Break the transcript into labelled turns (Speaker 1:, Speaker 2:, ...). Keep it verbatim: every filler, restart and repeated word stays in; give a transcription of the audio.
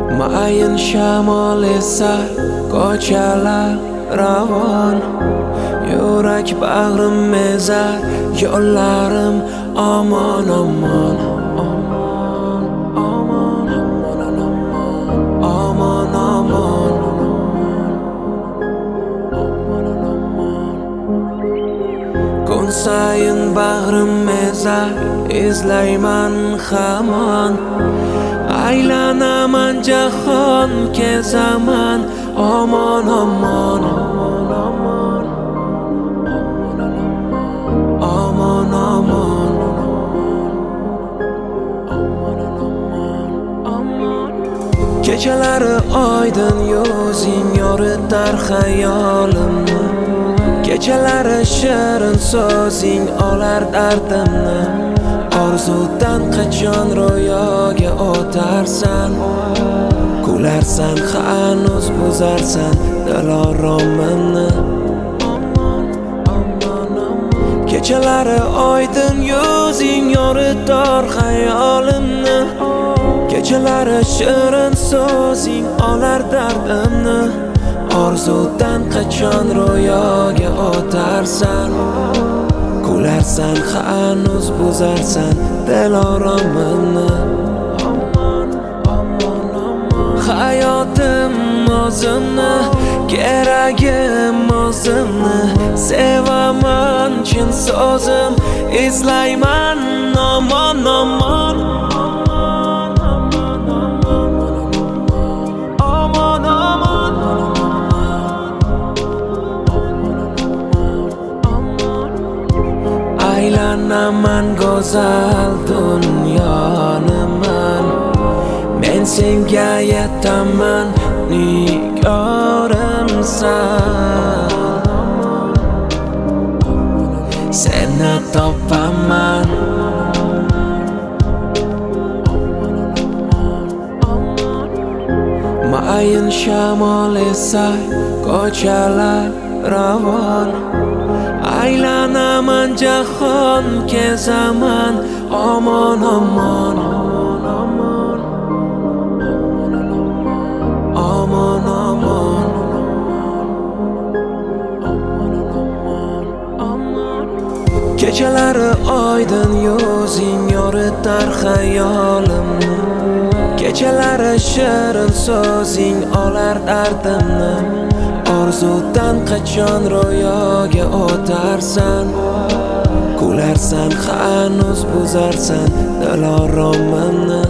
Speaker 1: Mayin shamol esar ko'chalar ravon, yurak bag'rim ezar, yo'llarim omon omon omon omon omon omon kun sayin bag'rim ezar, izlayman hamon, aylanaman jahon, kezaman omon omon omon omon omon. Kechalari oydin yuzing yoritar xayolimni, kechalari shirin so'zing olar dardimni. Orzudan qachon ro'yoga o'tarsan, kularsan hanuz buzarsan diloromimni. Kechalari oydin yuzing yoritar xayolimni, kechalari shirin so'zing olar dardimni. Orzudan qachon ro'yoga o'tarsan, kularsan hanuz buzarsan diloromimni. Hayotim o'zimni, keragim o'zimni, sevaman chin so'zim, izlayman omon omon omon omon. Aylanaman go'zal dunyoni man, men senga yetaman nigorimsan, seni topaman. Mayin shamol esar ko'chalar ravon, aylanaman jahon, kezaman omon omon omon omon omon. Kechalari oydin yuzing yoritar xayolimni, kechalari shirin so'zing olar dardimni. Orzudan qachon ro'yoga o'tarsan, kularsan hanuz buzarsan diloromimni.